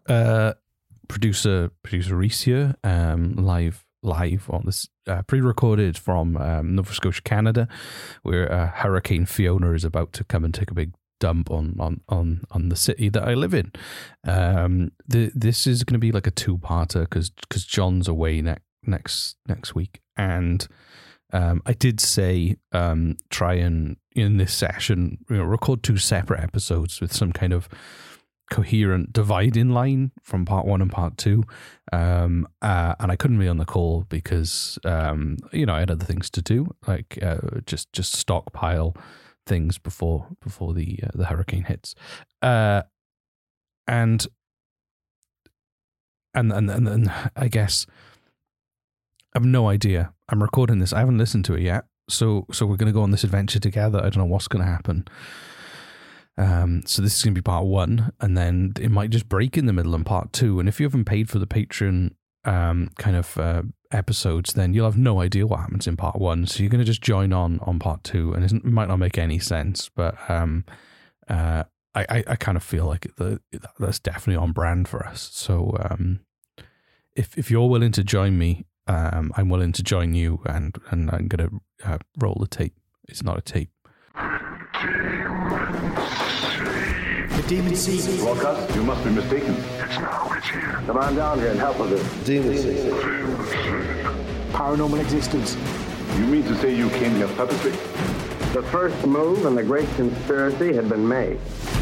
Producer Reese here, live on this, pre-recorded from Nova Scotia, Canada, where Hurricane Fiona is about to come and take a big dump on the city that I live in. This is going to be like a two-parter because John's away next week, and I did say try and in this session record two separate episodes with some kind of coherent dividing line from part 1 and part 2, and I couldn't be on the call because I had other things to do, like just stockpile things before the hurricane hits, and I guess I have no idea. I'm recording this. I haven't listened to it yet, so we're going to go on this adventure together. I don't know what's going to happen. So this is going to be part 1, and then it might just break in the middle in part 2. And if you haven't paid for the Patreon kind of episodes, then you'll have no idea what happens in part 1. So you're going to just join on part 2, and it might not make any sense, but I kind of feel like that's definitely on brand for us. So if you're willing to join me, I'm willing to join you, and I'm going to roll the tape. It's not a tape. The Demon Seed. Broadcast, you must be mistaken. It's now, it's here. Come on down here and help with this. Demon Seed. Paranormal existence. You mean to say you came here purposely? The first move in the great conspiracy had been made.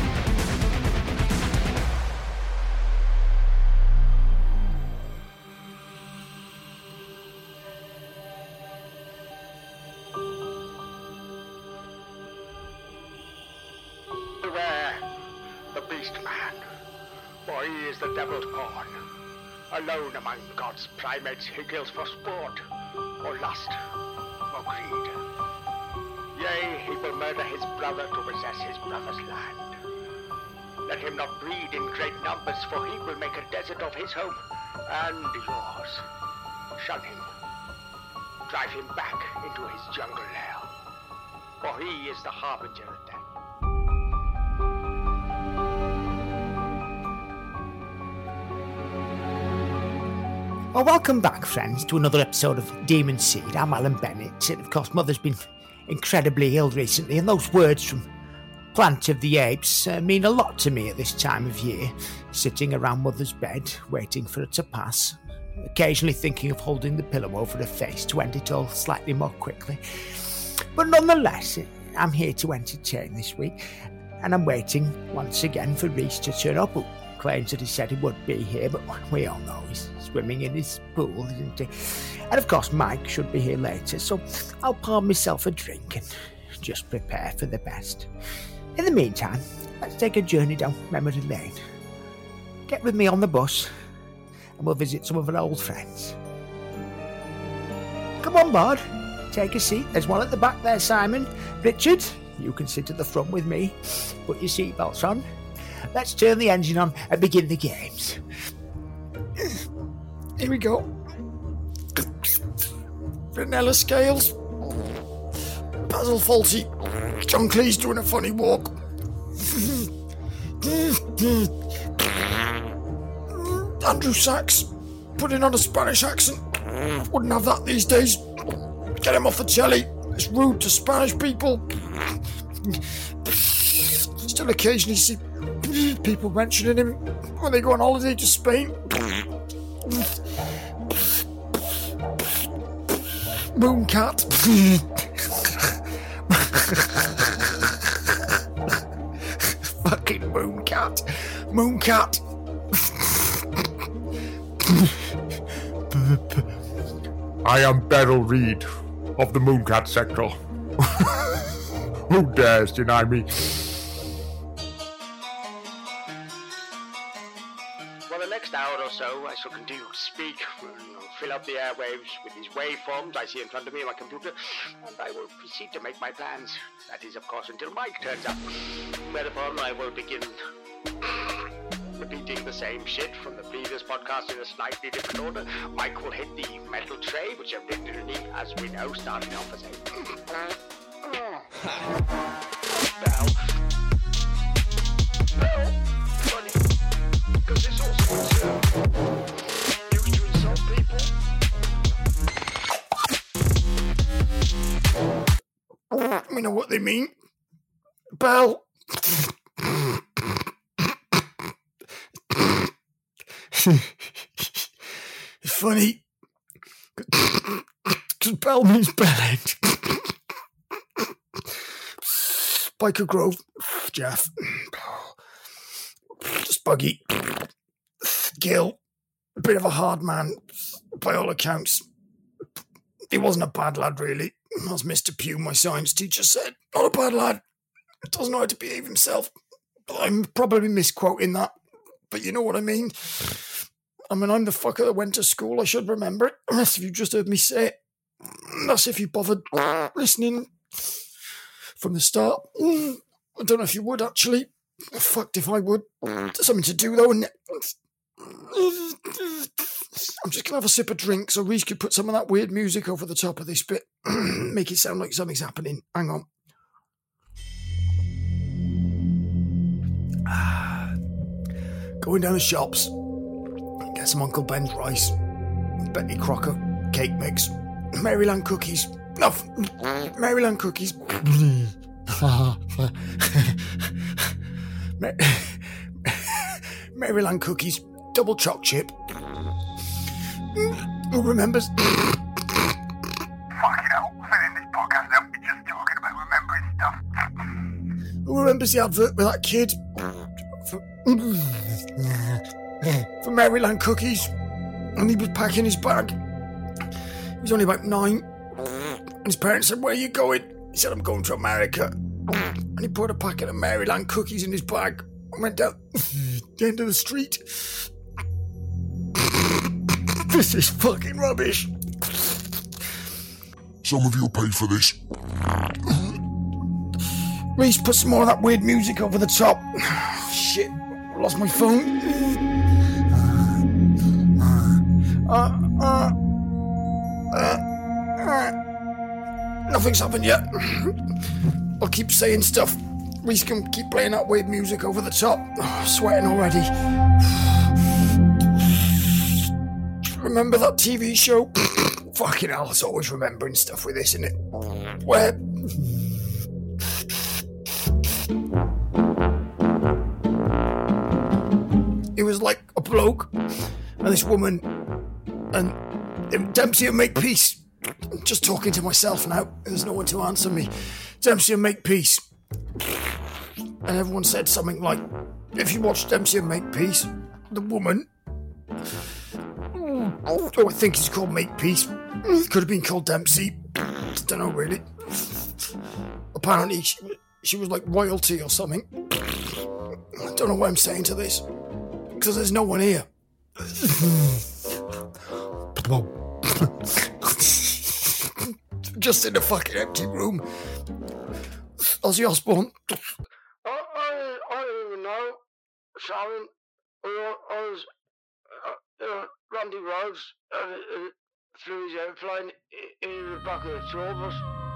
The devil's pawn, alone among God's primates, he kills for sport, or lust, or greed. Yea, he will murder his brother to possess his brother's land. Let him not breed in great numbers, for he will make a desert of his home, and yours. Shun him. Drive him back into his jungle lair, for he is the harbinger of death. Well, welcome back, friends, to another episode of Demon Seed. I'm Alan Bennett, and of course, Mother's been incredibly ill recently, and those words from Planet of the Apes mean a lot to me at this time of year, sitting around Mother's bed, waiting for it to pass, occasionally thinking of holding the pillow over her face to end it all slightly more quickly. But nonetheless, I'm here to entertain this week, and I'm waiting once again for Reese to turn up, who claims that he said he would be here, but we all know he's swimming in his pool, isn't he? And of course Mike should be here later, so I'll pour myself a drink and just prepare for the best. In the meantime, let's take a journey down memory lane. Get with me on the bus and we'll visit some of our old friends. Come on board, take a seat. There's one at the back there, Simon. Richard, you can sit at the front with me. Put your seatbelts on. Let's turn the engine on and begin the games. Here we go. Vanilla scales. Basil Fawlty. John Cleese doing a funny walk. Andrew Sachs putting on a Spanish accent. Wouldn't have that these days. Get him off the telly. It's rude to Spanish people. Still occasionally see people mentioning him when they go on holiday to Spain. Mooncat. Fucking Mooncat. Mooncat. I am Beryl Reid of the Mooncat sector. Who dares deny me? For the next hour or so, I shall continue to speak, fill up the airwaves with these waveforms I see in front of me on my computer, and I will proceed to make my plans. That is, of course, until Mike turns up. Whereupon I will begin repeating the same shit from the previous podcast in a slightly different order. Mike will hit the metal tray, which originally, as we know, started off as a bell. Funny, because it's also know what they mean. Bell. It's funny. Because Bell means bell end. Biker Grove. Jeff. Spuggy. Gil. A bit of a hard man, by all accounts. He wasn't a bad lad, really. As Mr. Pugh, my science teacher, said. Not a bad lad. Doesn't know how to behave himself. I'm probably misquoting that. But you know what I mean. I mean, I'm the fucker that went to school. I should remember it. Unless you just heard me say it. That's if you bothered listening from the start. I don't know if you would, actually. Fucked if I would. There's something to do, though, and I'm just going to have a sip of drink so Reese could put some of that weird music over the top of this bit. Make it sound like something's happening. Hang on. Going down the shops. Get some Uncle Ben's rice. Betty Crocker cake mix. Maryland cookies. No, Maryland cookies. Maryland cookies. Double choc chip. Who remembers? Fucking hell, filling this podcast up with just talking about remembering stuff. Who remembers the advert with that kid? For Maryland cookies. And he was packing his bag. He was only about 9. And his parents said, "Where are you going?" He said, "I'm going to America." And he put a packet of Maryland cookies in his bag and went down the end of the street. This is fucking rubbish. Some of you pay for this. Reese, put some more of that weird music over the top. Shit, I lost my phone. Nothing's happened yet. I'll keep saying stuff. Reese can keep playing that weird music over the top. Sweating already. Remember that TV show? Fucking hell, it's always remembering stuff with this, isn't it? Where? It was like a bloke and this woman and Dempsey and Makepeace. I'm just talking to myself now. There's no one to answer me. Dempsey and Makepeace. And everyone said something like, if you watch Dempsey and Makepeace, the woman... Oh, I think he's called Makepeace. Could have been called Dempsey. I don't know, really. Apparently, she was like royalty or something. I don't know what I'm saying to this. Because there's no one here. Just in a fucking empty room. Ozzy Osbourne. I don't even know. Sharon, Randy Rhodes threw his airplane in the back of the tour bus.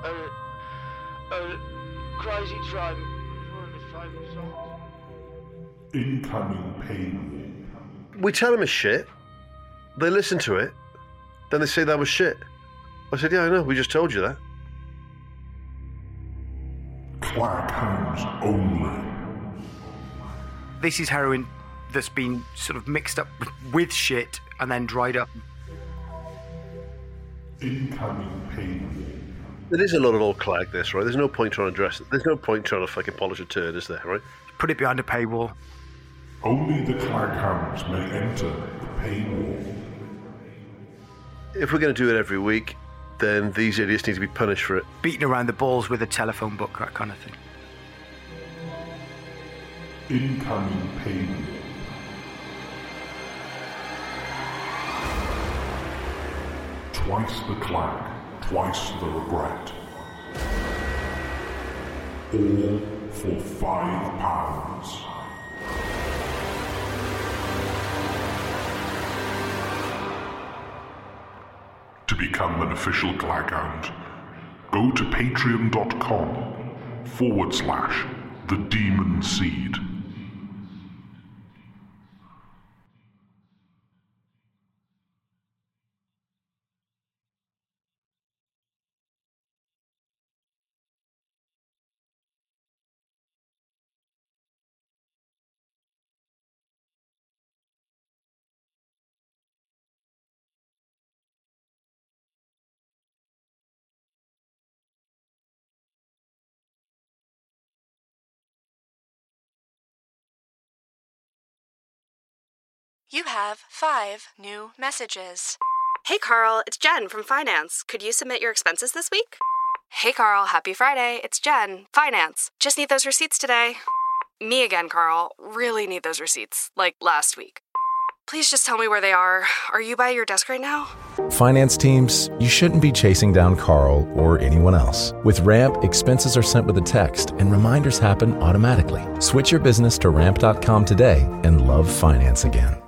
Crazy Train. One of his favourite songs. Incoming pain. We tell them it's shit. They listen to it. Then they say that was shit. I said, yeah, I know. We just told you that. Clack hounds only. This is heroin that's been sort of mixed up with shit and then dried up. Incoming pain. It is a lot of old clag, this, right? There's no point trying to dress it. There's no point trying to fucking polish a turd, is there, right? Put it behind a paywall. Only the clack hounds may enter the paywall. If we're going to do it every week, then these idiots need to be punished for it. Beating around the balls with a telephone book, that kind of thing. Incoming pain. Twice the clack, twice the regret. All for £5. To become an official Clackhound, go to patreon.com/The Demon Seed. You have 5 new messages. Hey, Carl, it's Jen from Finance. Could you submit your expenses this week? Hey, Carl, happy Friday. It's Jen, Finance. Just need those receipts today. Me again, Carl. Really need those receipts, like last week. Please just tell me where they are. Are you by your desk right now? Finance teams, you shouldn't be chasing down Carl or anyone else. With Ramp, expenses are sent with a text and reminders happen automatically. Switch your business to ramp.com today and love finance again.